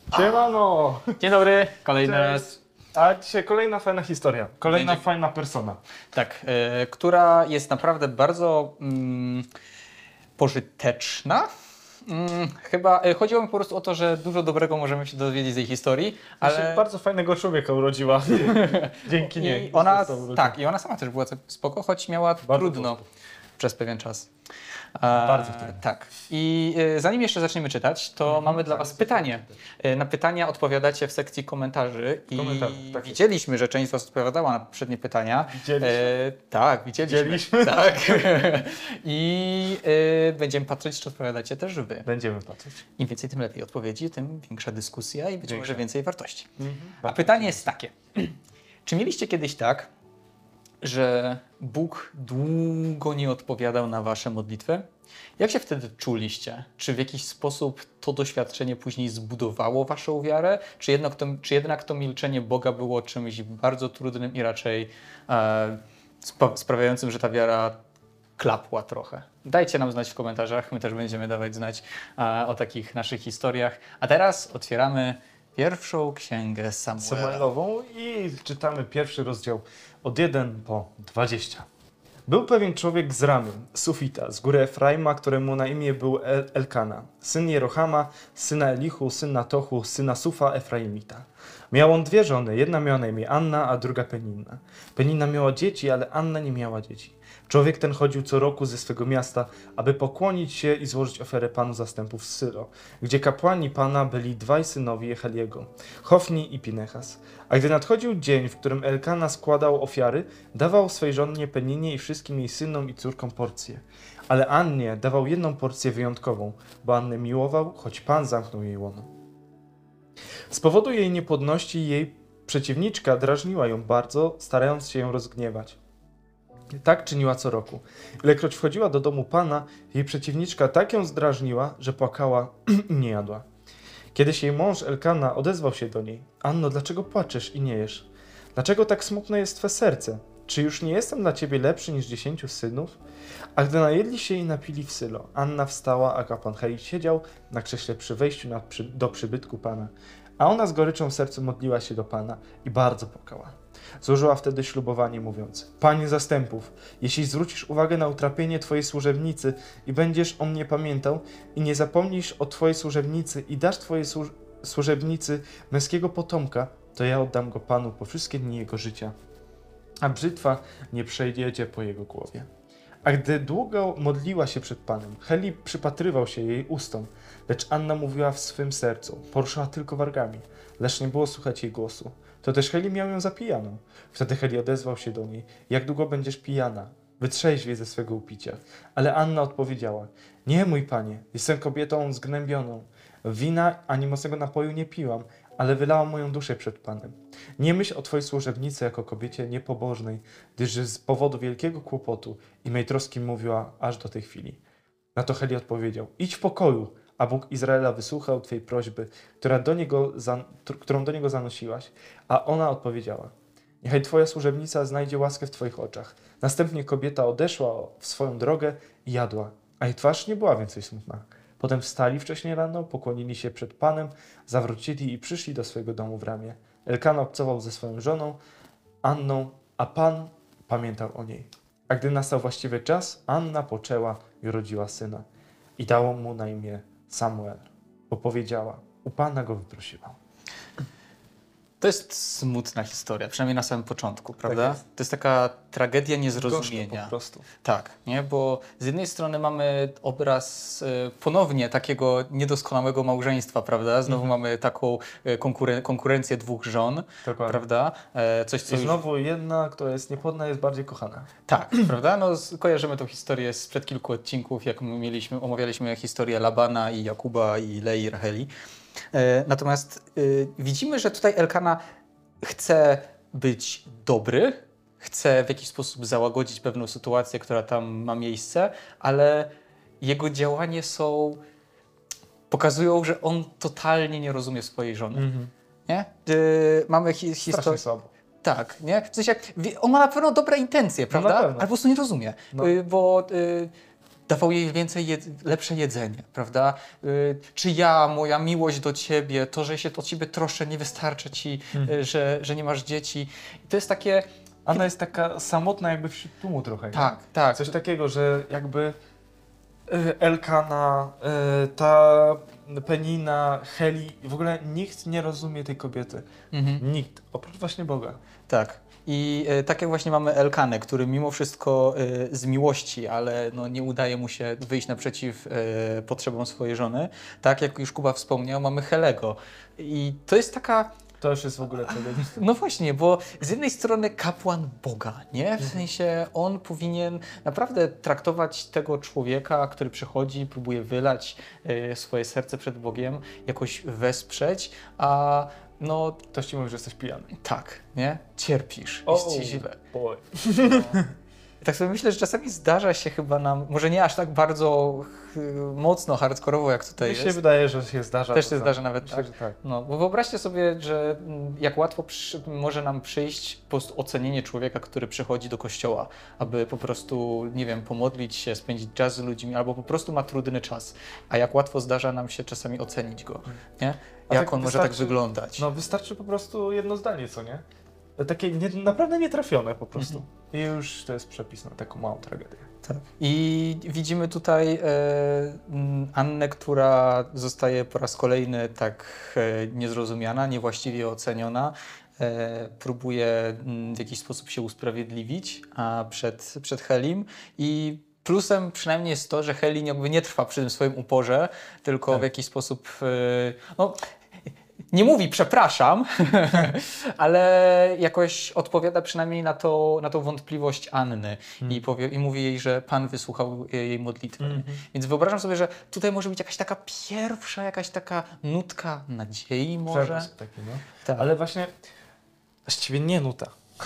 Siemano! Dzień dobry, kolejny Cześć. raz. A dzisiaj kolejna fajna historia, kolejna fajna persona. Tak, która jest naprawdę bardzo pożyteczna. Chyba chodziło mi po prostu o to, że dużo dobrego możemy się dowiedzieć z jej historii, ale Bardzo fajnego człowieka urodziła. Dzięki niej. i ona, Został tak, i ona sama też była spoko, choć miała trudno przez pewien czas. Bardzo trudno. Tak. I zanim jeszcze zaczniemy czytać, to mamy dla Was pytanie. Na pytania odpowiadacie w sekcji komentarzy. I tak widzieliśmy, że część z Was odpowiadała na poprzednie pytania. Widzieliśmy. Tak, widzieliśmy. Widzieliśmy. Tak. I będziemy patrzeć, czy odpowiadacie też Wy. Będziemy patrzeć. Im więcej, tym lepiej odpowiedzi, tym większa dyskusja i być może więcej wartości. A Bardzo pytanie jest takie. Czy mieliście kiedyś tak, że Bóg długo nie odpowiadał na wasze modlitwy? Jak się wtedy czuliście? Czy w jakiś sposób to doświadczenie później zbudowało waszą wiarę? Czy jednak to milczenie Boga było czymś bardzo trudnym i raczej sprawiającym, że ta wiara klapła trochę? Dajcie nam znać w komentarzach, my też będziemy dawać znać o takich naszych historiach. A teraz otwieramy pierwszą księgę Samuela. Samuelową i czytamy pierwszy rozdział od 1 po 20. Był pewien człowiek z Ramy, Sufita, z góry Efraima, któremu na imię był Elkana, syn Jerohama, syna Elihu, syna Tochu, syna Sufa Efraimita. Miał on dwie żony, jedna miała na imię Anna, a druga Penina. Penina miała dzieci, ale Anna nie miała dzieci. Człowiek ten chodził co roku ze swego miasta, aby pokłonić się i złożyć ofiarę Panu zastępów z Sylo, gdzie kapłani Pana byli dwaj synowie Jeheliego, Hofni i Pinechas. A gdy nadchodził dzień, w którym Elkana składał ofiary, dawał swej żonie Peninie i wszystkim jej synom i córkom porcję. Ale Annie dawał jedną porcję wyjątkową, bo Annę miłował, choć Pan zamknął jej łono. Z powodu jej niepłodności jej przeciwniczka drażniła ją bardzo, starając się ją rozgniewać. Tak czyniła co roku. Ilekroć wchodziła do domu Pana, jej przeciwniczka tak ją zdrażniła, że płakała i nie jadła. Kiedyś jej mąż Elkana odezwał się do niej. Anno, dlaczego płaczesz i nie jesz? Dlaczego tak smutne jest twe serce? Czy już nie jestem dla ciebie lepszy niż 10 synów? A gdy najedli się i napili w Sylo, Anna wstała, a kapłan Heli siedział na krześle przy wejściu do przybytku Pana. A ona z goryczą w sercu modliła się do Pana i bardzo płakała. Złożyła wtedy ślubowanie, mówiąc: Panie zastępów, jeśli zwrócisz uwagę na utrapienie Twojej służebnicy i będziesz o mnie pamiętał i nie zapomnisz o Twojej służebnicy i dasz Twojej służebnicy męskiego potomka, to ja oddam go Panu po wszystkie dni jego życia, a brzytwa nie przejdzie po jego głowie. A gdy długo modliła się przed Panem, Heli przypatrywał się jej ustom, lecz Anna mówiła w swym sercu, poruszyła tylko wargami, lecz nie było słychać jej głosu. To też Heli miał ją za pijaną. Wtedy Heli odezwał się do niej: Jak długo będziesz pijana? Wytrzeźwiej ze swego upicia. Ale Anna odpowiedziała: Nie, mój panie, jestem kobietą zgnębioną. Wina ani mocnego napoju nie piłam, ale wylałam moją duszę przed Panem. Nie myśl o twojej służebnicy jako kobiecie niepobożnej, gdyż z powodu wielkiego kłopotu i mej troski mówiła aż do tej chwili. Na to Heli odpowiedział: Idź w pokoju, a Bóg Izraela wysłuchał twojej prośby, którą do niego zanosiłaś. A ona odpowiedziała: Niechaj twoja służebnica znajdzie łaskę w twoich oczach. Następnie kobieta odeszła w swoją drogę i jadła, a jej twarz nie była więcej smutna. Potem wstali wcześnie rano, pokłonili się przed Panem, zawrócili i przyszli do swojego domu w Ramie. Elkana obcował ze swoją żoną Anną, a Pan pamiętał o niej. A gdy nastał właściwy czas, Anna poczęła i urodziła syna. I dało mu na imię Samuel, bo powiedziała: U Pana go wyprosiłam. To jest smutna historia, przynajmniej na samym początku, prawda? jest. To jest taka tragedia Gorzko niezrozumienia. po prostu. Tak, nie? Bo z jednej strony mamy obraz ponownie takiego niedoskonałego małżeństwa, prawda? Znowu mamy taką konkurencję dwóch żon, Dokładnie. prawda? Coś, co I już... znowu jedna, która jest niepłodna, jest bardziej kochana. Tak, prawda? No, kojarzymy tą historię sprzed kilku odcinków, jak omawialiśmy historię Labana i Jakuba i Lei i Racheli. Natomiast widzimy, że tutaj Elkana chce być dobry, chce w jakiś sposób załagodzić pewną sytuację, która tam ma miejsce, ale jego działania pokazują, że on totalnie nie rozumie swojej żony. Nie? Mamy Strasznie historię. słabo. Tak, nie? W sensie, on ma na pewno dobre intencje, prawda? na pewno. Ale po prostu nie rozumie. No. Bo dawał jej lepsze jedzenie, prawda? Czy moja miłość do ciebie, to, że się o ciebie troszczę, nie wystarcza ci, że nie masz dzieci. I to jest takie... Anna jest taka samotna jakby wśród tłumu trochę. Tak, nie? tak. Coś takiego, że jakby Elkana, ta Penina, Heli, w ogóle nikt nie rozumie tej kobiety. Nikt, oprócz właśnie Boga. Tak. I tak jak właśnie mamy Elkanę, który mimo wszystko z miłości, ale no, nie udaje mu się wyjść naprzeciw potrzebom swojej żony, tak jak już Kuba wspomniał, mamy Helego. I to jest taka... To już jest w ogóle tragedia. No właśnie, bo z jednej strony kapłan Boga, nie? W sensie on powinien naprawdę traktować tego człowieka, który przychodzi, próbuje wylać swoje serce przed Bogiem, jakoś wesprzeć, a no Ktoś ci mówi, że jesteś pijany. tak, nie? Cierpisz, jest ci źle. Boy. I tak sobie myślę, że czasami zdarza się chyba nam, może nie aż tak bardzo mocno, hardkorowo jak tutaj Mi się jest. wydaje, że się zdarza. Też się zdarza nawet Myślę, tak. że tak. No, bo wyobraźcie sobie, że jak łatwo może nam przyjść po prostu ocenienie człowieka, który przychodzi do kościoła, aby po prostu, nie wiem, pomodlić się, spędzić czas z ludźmi, albo po prostu ma trudny czas. A jak łatwo zdarza nam się czasami ocenić go, nie? A Jak tak on może tak wystarczy- wyglądać. No wystarczy po prostu jedno zdanie, co nie? Takie naprawdę nietrafione po prostu. I już to jest przepis na taką małą tragedię. Tak. I widzimy tutaj Annę, która zostaje po raz kolejny tak niezrozumiana, niewłaściwie oceniona. Próbuje w jakiś sposób się usprawiedliwić przed Helim i plusem przynajmniej jest to, że Heli jakby nie trwa przy tym swoim uporze, tylko Tak. w jakiś sposób no, nie mówi przepraszam, ale jakoś odpowiada przynajmniej na tą wątpliwość Anny i mówi jej, że Pan wysłuchał jej modlitwy. Więc wyobrażam sobie, że tutaj może być jakaś taka pierwsza, jakaś taka nutka nadziei może. Przepis taki, no. Tak. Ale właśnie właściwie nie nuta.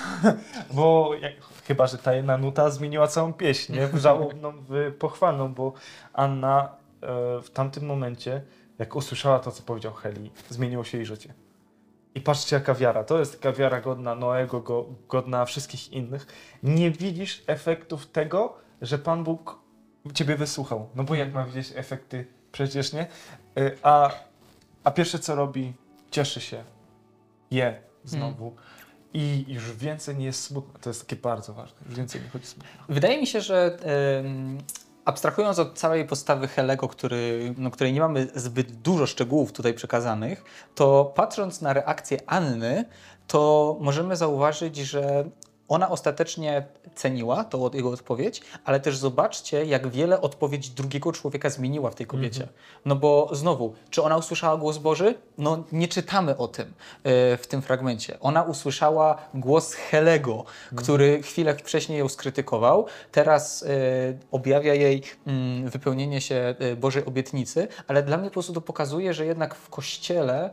Bo chyba, że ta jedna nuta zmieniła całą pieśń, nie? W żałobną, w pochwalną, bo Anna w tamtym momencie, jak usłyszała to, co powiedział Heli, zmieniło się jej życie. I patrzcie, jaka wiara. To jest taka wiara godna Noego, godna wszystkich innych. Nie widzisz efektów tego, że Pan Bóg ciebie wysłuchał. No bo jak ma widzieć efekty? Przecież nie. A pierwsze, co robi, cieszy się, je znowu. I już więcej nie jest smutno. To jest takie bardzo ważne. Już więcej nie chodzi smutno. Wydaje mi się, że abstrahując od całej postawy Helego, której nie mamy zbyt dużo szczegółów tutaj przekazanych, to patrząc na reakcję Anny, to możemy zauważyć, że ona ostatecznie ceniła jego odpowiedź, ale też zobaczcie, jak wiele odpowiedź drugiego człowieka zmieniła w tej kobiecie. No bo znowu, czy ona usłyszała głos Boży? No nie czytamy o tym w tym fragmencie. Ona usłyszała głos Helego, który chwilę wcześniej ją skrytykował. Teraz objawia jej wypełnienie się Bożej obietnicy, ale dla mnie po prostu to pokazuje, że jednak w Kościele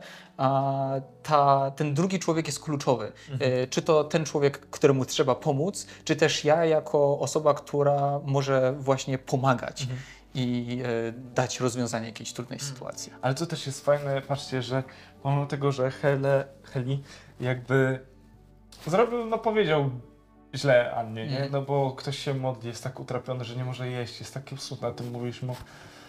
ten drugi człowiek jest kluczowy. Czy to ten człowiek, któremu trzeba pomóc, czy też ja jako osoba, która może właśnie pomagać i dać rozwiązanie jakiejś trudnej sytuacji. Ale co też jest fajne, patrzcie, że pomimo tego, że Heli jakby zrobił, no powiedział źle Annie, nie? No bo ktoś się modli, jest tak utrapiony, że nie może jeść, jest taki smutny, a ty mówisz mu,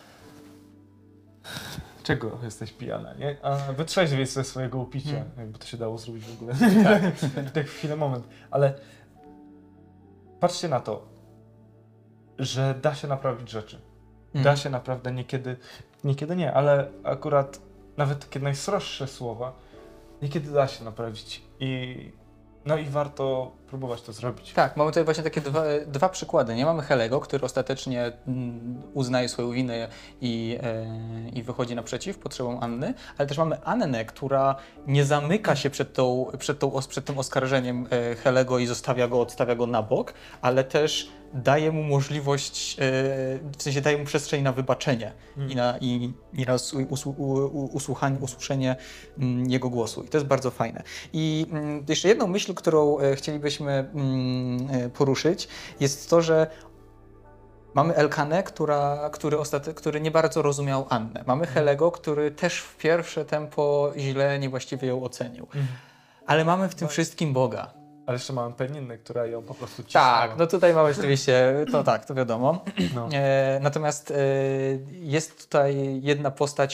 czego jesteś pijana, nie? A wytrzeźwiej ze swojego upicia, jakby to się dało zrobić w ogóle. Tak w chwilę, moment. Ale patrzcie na to, że da się naprawić rzeczy. Da się naprawdę niekiedy nie, ale akurat nawet takie najsroższe słowa niekiedy da się naprawić no i warto próbować to zrobić. Tak, mamy tutaj właśnie takie dwa przykłady. Nie mamy Helego, który ostatecznie uznaje swoją winę i wychodzi naprzeciw potrzebom Anny, ale też mamy Annę, która nie zamyka się przed tym oskarżeniem Helego i odstawia go na bok, ale też daje mu możliwość, w sensie daje mu przestrzeń na wybaczenie i na usłyszenie jego głosu. I to jest bardzo fajne. I jeszcze jedną myśl, którą chcielibyśmy poruszyć, jest to, że mamy Elkanę, który nie bardzo rozumiał Annę. Mamy Helego, który też w pierwsze tempo źle, niewłaściwie ją ocenił. Ale mamy w tym wszystkim Boga. Ale jeszcze mamy Peninnę, która ją po prostu cisnęła. Tak, no tutaj mamy oczywiście, to tak, to wiadomo. No. Natomiast jest tutaj jedna postać,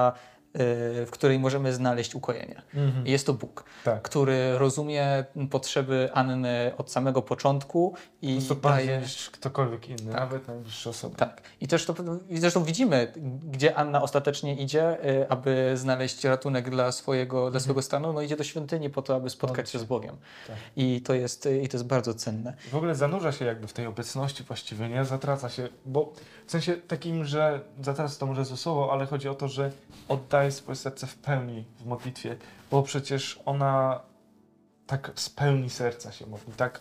w której możemy znaleźć ukojenie. Mhm. Jest to Bóg, Tak. który rozumie potrzeby Anny od samego początku Po i prostu bardziej daje... niż ktokolwiek inny, Tak. nawet najbliższe osoby. Tak. I też to, i zresztą widzimy, gdzie Anna ostatecznie idzie, aby znaleźć ratunek dla swojego stanu. No idzie do świątyni po to, aby spotkać się z Bogiem. Tak. I to jest bardzo cenne. W ogóle zanurza się jakby w tej obecności właściwie, nie? Zatraca się, bo w sensie takim, że zatraca to może ze słowo, ale chodzi o to, że oddaje swoje serce w pełni w modlitwie, bo przecież ona tak z pełni serca się modli, tak,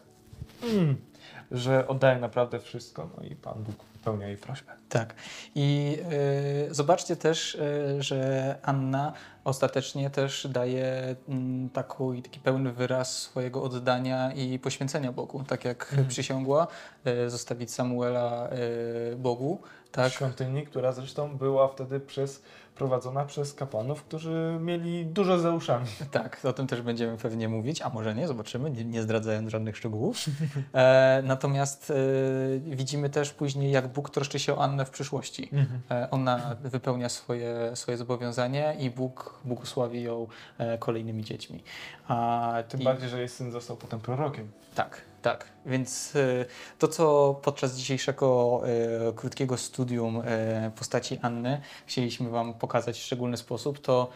że oddaje naprawdę wszystko, no i Pan Bóg wypełnia jej prośbę. Tak. I zobaczcie też, że Anna ostatecznie też daje taki pełny wyraz swojego oddania i poświęcenia Bogu. Tak jak przysiągła zostawić Samuela Bogu. Tak? W świątyni, która zresztą była wtedy prowadzona przez kapłanów, którzy mieli dużo za uszami. Tak, o tym też będziemy pewnie mówić, a może nie, zobaczymy, nie zdradzając żadnych szczegółów. Natomiast widzimy też później, jak Bóg troszczy się o Annę w przyszłości. Ona wypełnia swoje zobowiązanie i Bóg błogosławi ją kolejnymi dziećmi. Tym bardziej, że jej syn został potem prorokiem. Tak, tak. Więc to, co podczas dzisiejszego krótkiego studium postaci Anny chcieliśmy Wam pokazać w szczególny sposób, to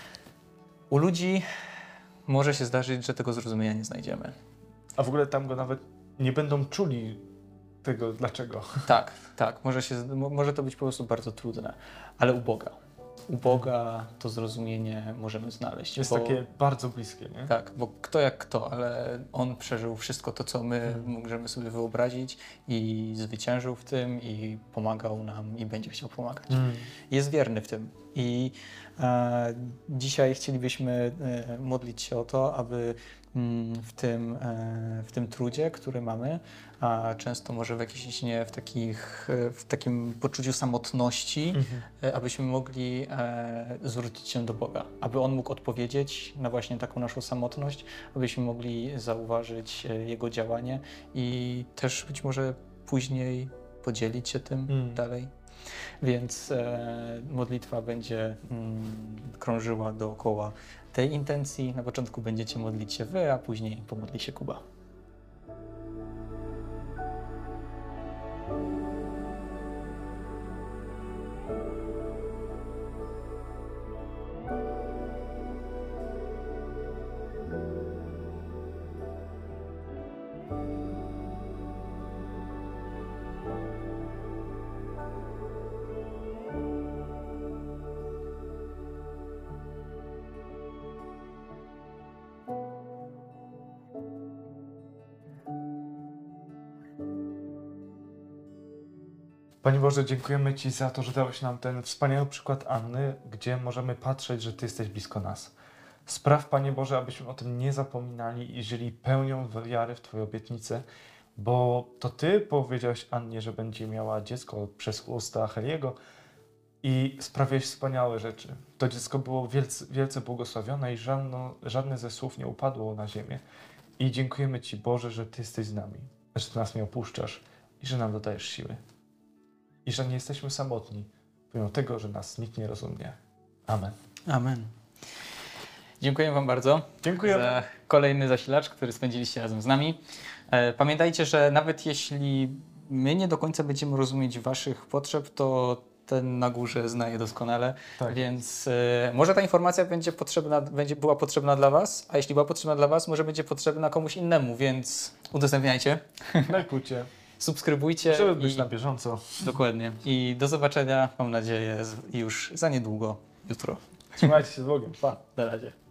u ludzi może się zdarzyć, że tego zrozumienia nie znajdziemy. A w ogóle tam go nawet nie będą czuli tego dlaczego. Tak, tak. Może to być po prostu bardzo trudne, ale u Boga to zrozumienie możemy znaleźć. Jest takie bardzo bliskie, nie? Tak, bo kto jak kto, ale On przeżył wszystko to, co my możemy sobie wyobrazić i zwyciężył w tym i pomagał nam i będzie chciał pomagać. Jest wierny w tym. I dzisiaj chcielibyśmy modlić się o to, aby w tym trudzie, który mamy, a często może w jakiejś w takim poczuciu samotności, abyśmy mogli zwrócić się do Boga, aby On mógł odpowiedzieć na właśnie taką naszą samotność, abyśmy mogli zauważyć Jego działanie i też być może później podzielić się tym dalej. Więc modlitwa będzie krążyła dookoła tej intencji. Na początku będziecie modlić się wy, a później pomodli się Kuba. Panie Boże, dziękujemy Ci za to, że dałeś nam ten wspaniały przykład Anny, gdzie możemy patrzeć, że Ty jesteś blisko nas. Spraw, Panie Boże, abyśmy o tym nie zapominali i żyli pełnią wiary w Twoje obietnice, bo to Ty powiedziałeś Annie, że będzie miała dziecko przez usta Heliego i sprawiłeś wspaniałe rzeczy. To dziecko było wielce błogosławione i żadne ze słów nie upadło na ziemię. I dziękujemy Ci, Boże, że Ty jesteś z nami, że Ty nas nie opuszczasz i że nam dodajesz siły. I że nie jesteśmy samotni, pomimo tego, że nas nikt nie rozumie. Amen. Amen. Dziękuję Wam bardzo. Dziękujemy. Za kolejny zasilacz, który spędziliście razem z nami. Pamiętajcie, że nawet jeśli my nie do końca będziemy rozumieć Waszych potrzeb, to ten na górze zna je doskonale, Tak. więc może ta informacja będzie była potrzebna dla Was, a jeśli była potrzebna dla Was, może będzie potrzebna komuś innemu, więc udostępniajcie, Lajkujcie, subskrybujcie. żeby być na bieżąco. Dokładnie. I do zobaczenia, mam nadzieję, już za niedługo, jutro. Trzymajcie się z Bogiem. Pa. Na razie.